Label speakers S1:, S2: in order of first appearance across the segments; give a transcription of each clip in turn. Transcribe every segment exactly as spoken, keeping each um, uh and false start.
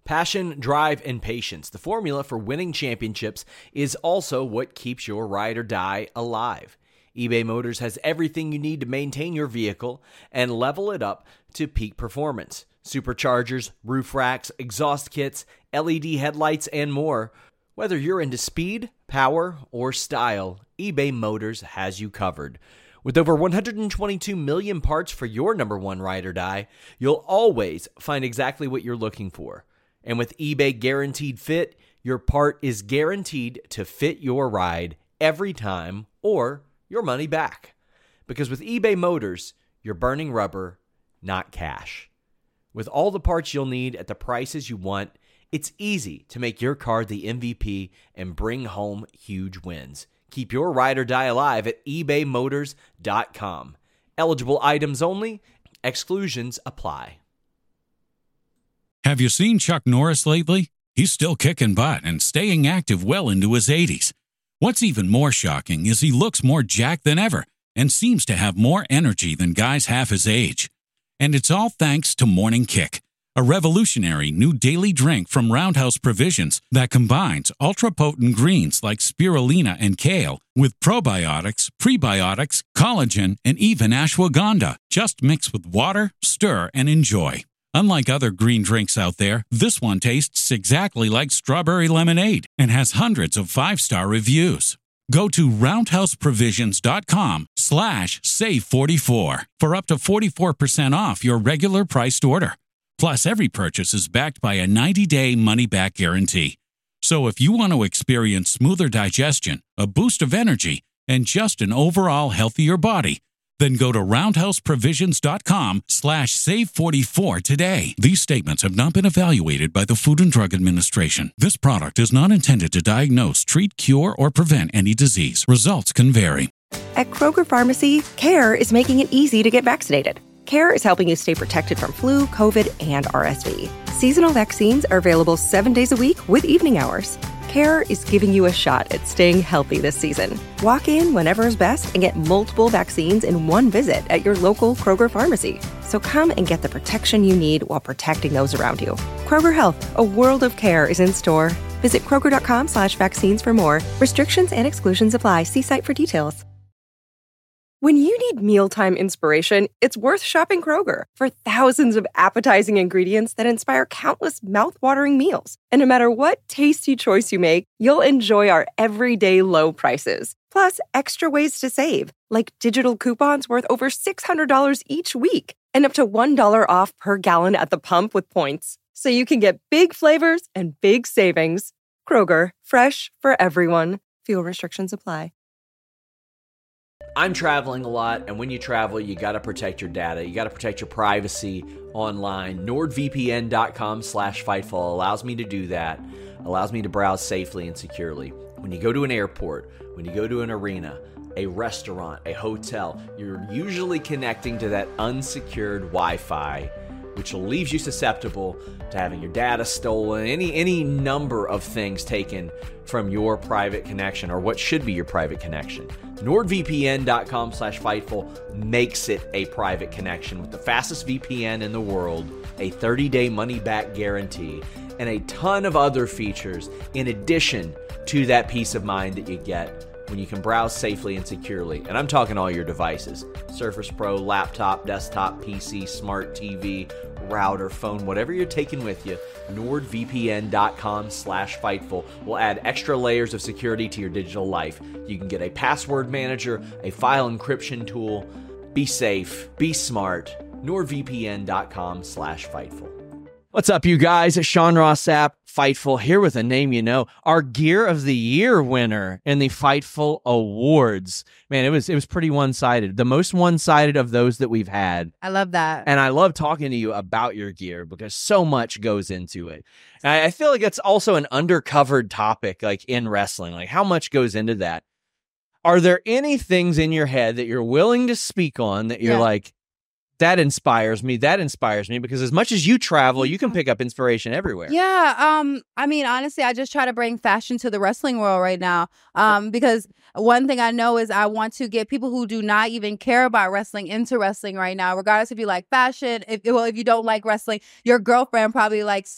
S1: Passion, drive, and patience. The formula for winning championships is also what keeps your ride or die alive. eBay Motors has everything you need to maintain your vehicle and level it up to peak performance. Superchargers, roof racks, exhaust kits, L E D headlights, and more. Whether you're into speed, power, or style, eBay Motors has you covered. With over one hundred twenty-two million parts for your number one ride or die, you'll always find exactly what you're looking for. And with eBay Guaranteed Fit, your part is guaranteed to fit your ride every time or your money back. Because with eBay Motors, you're burning rubber, not cash. With all the parts you'll need at the prices you want, it's easy to make your car the M V P and bring home huge wins. Keep your ride or die alive at ebay motors dot com. Eligible items only. Exclusions apply.
S2: Have you seen Chuck Norris lately? He's still kicking butt and staying active well into his eighties. What's even more shocking is he looks more jacked than ever and seems to have more energy than guys half his age. And it's all thanks to Morning Kick, a revolutionary new daily drink from Roundhouse Provisions that combines ultra-potent greens like spirulina and kale with probiotics, prebiotics, collagen, and even ashwagandha. Just mix with water, stir, and enjoy. Unlike other green drinks out there, this one tastes exactly like strawberry lemonade and has hundreds of five-star reviews. Go to roundhouseprovisions.com slash save44 for up to forty-four percent off your regular priced order. Plus, every purchase is backed by a ninety-day money-back guarantee. So if you want to experience smoother digestion, a boost of energy, and just an overall healthier body, then go to roundhouseprovisions.com slash save44 today. These statements have not been evaluated by the Food and Drug Administration. This product is not intended to diagnose, treat, cure, or prevent any disease. Results can vary.
S3: At Kroger Pharmacy, CARE is making it easy to get vaccinated. CARE is helping you stay protected from flu, COVID, and R S V. Seasonal vaccines are available seven days a week with evening hours. CARE is giving you a shot at staying healthy this season. Walk in whenever is best and get multiple vaccines in one visit at your local Kroger Pharmacy. So come and get the protection you need while protecting those around you. Kroger Health, a world of care is in store. Visit kroger.com slash vaccines for more. Restrictions and exclusions apply. See site for details. When you need mealtime inspiration, it's worth shopping Kroger for thousands of appetizing ingredients that inspire countless mouth-watering meals. And no matter what tasty choice you make, you'll enjoy our everyday low prices. Plus, extra ways to save, like digital coupons worth over six hundred dollars each week and up to one dollar off per gallon at the pump with points. So you can get big flavors and big savings. Kroger, fresh for everyone. Fuel restrictions apply.
S1: I'm traveling a lot, and when you travel, you got to protect your data. You got to protect your privacy online. NordVPN.com slash Fightful allows me to do that, allows me to browse safely and securely. When you go to an airport, when you go to an arena, a restaurant, a hotel, you're usually connecting to that unsecured Wi-Fi, which leaves you susceptible to having your data stolen, any any number of things taken from your private connection or what should be your private connection. NordVPN.com slash Fightful makes it a private connection with the fastest V P N in the world, a thirty-day money-back guarantee, and a ton of other features in addition to that peace of mind that you get when you can browse safely and securely. And I'm talking all your devices. Surface Pro, laptop, desktop, P C, smart T V, router, phone, whatever you're taking with you, NordVPN.com slash Fightful will add extra layers of security to your digital life. You can get a password manager, a file encryption tool. Be safe, be smart. NordVPN.com slash Fightful. What's up, you guys? It's Sean Ross Sapp, Fightful, here with a name you know, our Gear of the Year winner in the Fightful Awards. Man, it was it was pretty one-sided. The most one-sided of those that we've had.
S4: I love that.
S1: And I love talking to you about your gear because so much goes into it. And I, I feel like it's also an undercovered topic, like in wrestling. Like, how much goes into that? Are there any things in your head that you're willing to speak on that you're yeah. like, that inspires me. That inspires me because as much as you travel, you can pick up inspiration everywhere.
S4: Yeah. Um. I mean, honestly, I just try to bring fashion to the wrestling world right now. Um. Because one thing I know is I want to get people who do not even care about wrestling into wrestling right now, regardless if you like fashion. If well, if you don't like wrestling, your girlfriend probably likes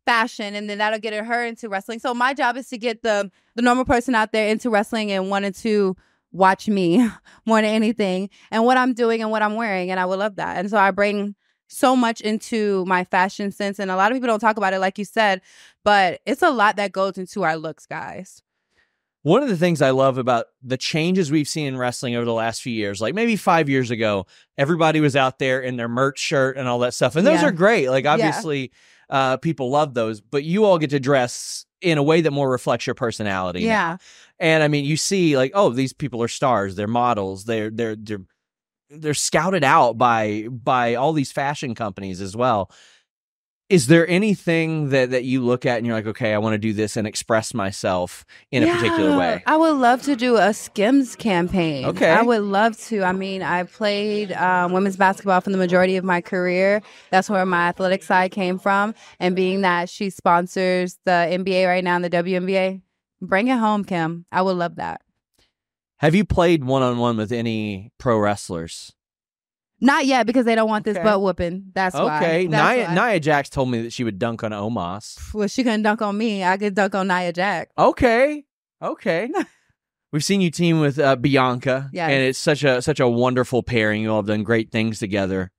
S4: fashion, and then that'll get her into wrestling. So my job is to get the the normal person out there into wrestling and wanting to watch me more than anything, and what I'm doing and what I'm wearing, and I would love that. And so I bring so much into my fashion sense, and a lot of people don't talk about it, like you said, but it's a lot that goes into our looks, guys.
S1: One of the things I love about the changes we've seen in wrestling over the last few years, like maybe five years ago, everybody was out there in their merch shirt and all that stuff. And those
S4: Yeah.
S1: are great. Like, obviously, yeah. uh, people love those, but you all get to dress in a way that more reflects your personality.
S4: Yeah.
S1: Now. And I mean, you see like, oh, these people are stars. They're models. They're, they're, they're, they're scouted out by, by all these fashion companies as well. Is there anything that, that you look at and you're like, okay, I want to do this and express myself in
S4: Yeah,
S1: a particular way?
S4: I would love to do a Skims campaign.
S1: Okay.
S4: I would love to. I mean, I played um, women's basketball for the majority of my career. That's where my athletic side came from. And being that she sponsors the N B A right now and the W N B A, bring it home, Kim. I would love that.
S1: Have you played one-on-one with any pro wrestlers?
S4: Not yet, because they don't want this
S1: Okay.
S4: butt whooping. That's why.
S1: Okay.
S4: That's
S1: Nia,
S4: why.
S1: Nia Jax told me that she would dunk on Omos.
S4: Well, she couldn't dunk on me. I could dunk on Nia Jax.
S1: Okay. Okay. We've seen you team with uh, Bianca,
S4: Yes.
S1: and it's such a such a wonderful pairing. You all have done great things together.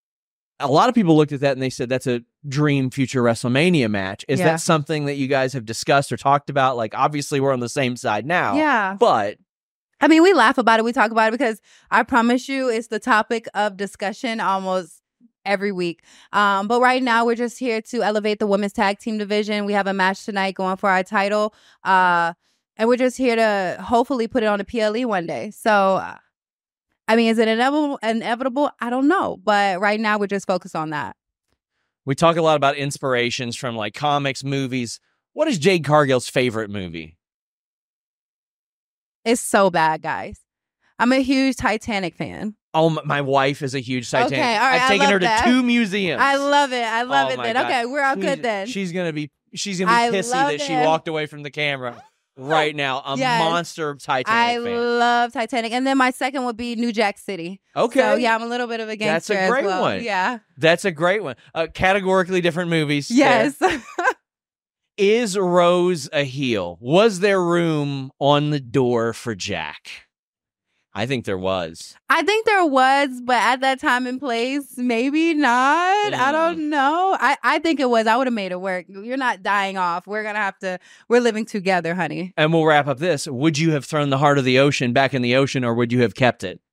S1: A lot of people looked at that and they said that's a dream future WrestleMania match. Is
S4: Yeah.
S1: that something that you guys have discussed or talked about? Like, obviously, we're on the same side now.
S4: Yeah.
S1: But
S4: I mean, we laugh about it. We talk about it because I promise you it's the topic of discussion almost every week. Um, but right now, we're just here to elevate the women's tag team division. We have a match tonight going for our title. Uh, and we're just here to hopefully put it on the P L E one day. So, uh, I mean, is it inevitable? inevitable? I don't know. But right now, we're just focused on that.
S1: we talk a lot about inspirations from like comics, movies. What is Jade Cargill's favorite movie?
S4: It's so bad, guys. I'm a huge Titanic fan.
S1: Oh, m- my wife is a huge Titanic.
S4: Okay, all right,
S1: I've
S4: I
S1: taken her
S4: love
S1: to
S4: that.
S1: two museums.
S4: I love it. I love
S1: Oh
S4: it
S1: my
S4: then.
S1: God.
S4: Okay, we're all
S1: She's-
S4: good then.
S1: She's gonna be she's gonna
S4: I
S1: be pissy
S4: love
S1: that she
S4: it.
S1: walked away from the camera right now. A
S4: Yes.
S1: monster Titanic
S4: I
S1: fan.
S4: love Titanic. And then my second would be New Jack City.
S1: Okay.
S4: So, yeah, I'm a little bit of a
S1: That's a
S4: gangster
S1: great
S4: as well.
S1: one.
S4: Yeah.
S1: That's a great one. Uh, categorically different movies. there.
S4: Yes.
S1: Is Rose a heel? Was there room on the door for Jack? I think there was.
S4: I think there was, but at that time and place, maybe not. I don't know. I, I think it was. I would have made it work. You're not dying off. We're going to have to, we're living together, honey.
S1: And we'll wrap up this. Would you have thrown the heart of the ocean back in the ocean, or would you have kept it?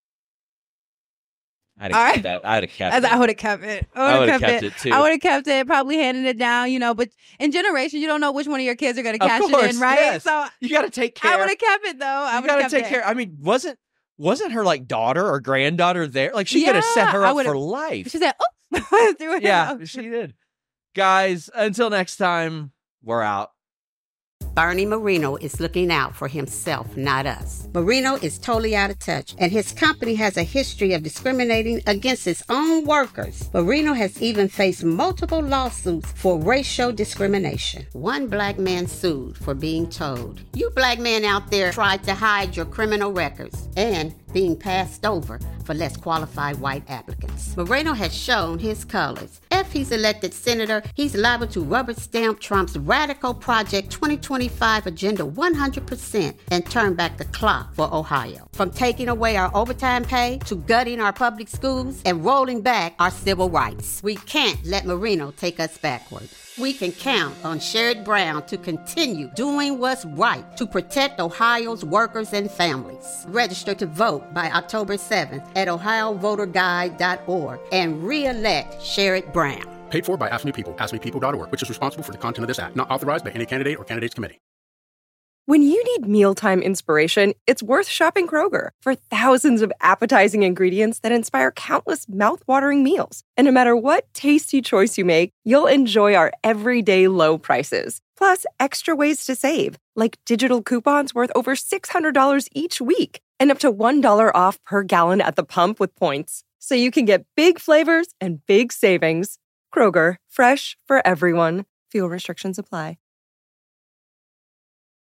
S1: I'd have
S4: All
S1: kept
S4: right.
S1: that. I'd have kept
S4: As
S1: it.
S4: I would have kept it. I
S1: I
S4: would
S1: would've
S4: have
S1: kept
S4: kept,
S1: it,
S4: it.
S1: too.
S4: I would have kept it, probably handing it down, you know. But in generations, you don't know which one of your kids are going to
S1: Of
S4: cash
S1: course,
S4: it in, right?
S1: yes.
S4: So
S1: You got to take care.
S4: I would have kept it, though. I
S1: You
S4: would
S1: got
S4: have
S1: to
S4: kept
S1: take
S4: it.
S1: care. I mean, wasn't wasn't her like daughter or granddaughter there? Like she could have set
S4: Yeah,
S1: her
S4: I
S1: up
S4: would've-
S1: for life.
S4: She said, "Oh," threw it
S1: Yeah,
S4: out.
S1: she did. Guys, until next time, we're out.
S5: Bernie Marino is looking out for himself, not us. Marino is totally out of touch, and his company has a history of discriminating against its own workers. Marino has even faced multiple lawsuits for racial discrimination. One black man sued for being told, "You black men out there tried to hide your criminal records," and being passed over for less qualified white applicants. Moreno has shown his colors. If he's elected senator, he's liable to rubber stamp Trump's radical Project twenty twenty-five agenda one hundred percent and turn back the clock for Ohio. From taking away our overtime pay to gutting our public schools and rolling back our civil rights. We can't let Marino take us backward. We can count on Sherrod Brown to continue doing what's right to protect Ohio's workers and families. Register to vote by October seventh at ohio voter guide dot org and re-elect Sherrod Brown.
S6: Paid for by Ask Me People, ask me people dot org, which is responsible for the content of this act, not authorized by any candidate or candidates committee.
S3: When you need mealtime inspiration, it's worth shopping Kroger for thousands of appetizing ingredients that inspire countless mouthwatering meals. And no matter what tasty choice you make, you'll enjoy our everyday low prices. Plus, extra ways to save, like digital coupons worth over six hundred dollars each week and up to one dollar off per gallon at the pump with points. So you can get big flavors and big savings. Kroger, fresh for everyone. Fuel restrictions apply.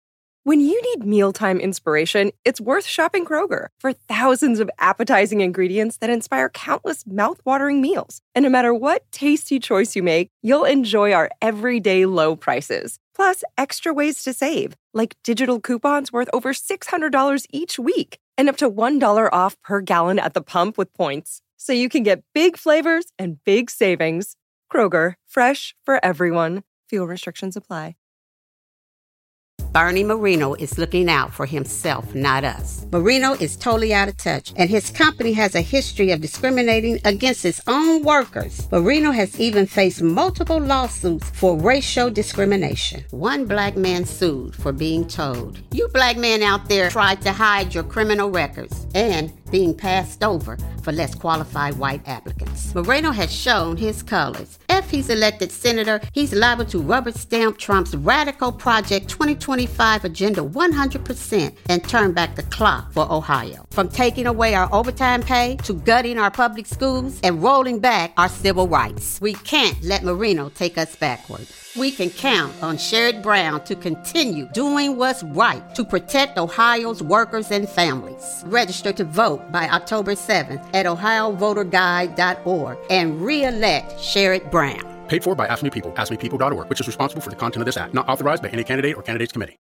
S3: When you need mealtime inspiration, it's worth shopping Kroger for thousands of appetizing ingredients that inspire countless mouth-watering meals. And no matter what tasty choice you make, you'll enjoy our everyday low prices. Plus, extra ways to save, like digital coupons worth over six hundred dollars each week and up to one dollar off per gallon at the pump with points. So you can get big flavors and big savings. Kroger, fresh for everyone. Fuel restrictions apply.
S5: Bernie Marino is looking out for himself, not us. Marino is totally out of touch, and his company has a history of discriminating against its own workers. Marino has even faced multiple lawsuits for racial discrimination. One black man sued for being told, "You black men out there tried to hide your criminal records," and being passed over for less qualified white applicants. Moreno has shown his colors. If he's elected senator, he's liable to rubber stamp Trump's radical Project twenty twenty-five agenda one hundred percent and turn back the clock for Ohio. From taking away our overtime pay to gutting our public schools and rolling back our civil rights. We can't let Marino take us backward. We can count on Sherrod Brown to continue doing what's right to protect Ohio's workers and families. Register to vote by October seventh at ohio voter guide dot org and re-elect Sherrod Brown.
S6: Paid for by Ask Me People, ask me people dot org, which is responsible for the content of this act. Not authorized by any candidate or candidates committee.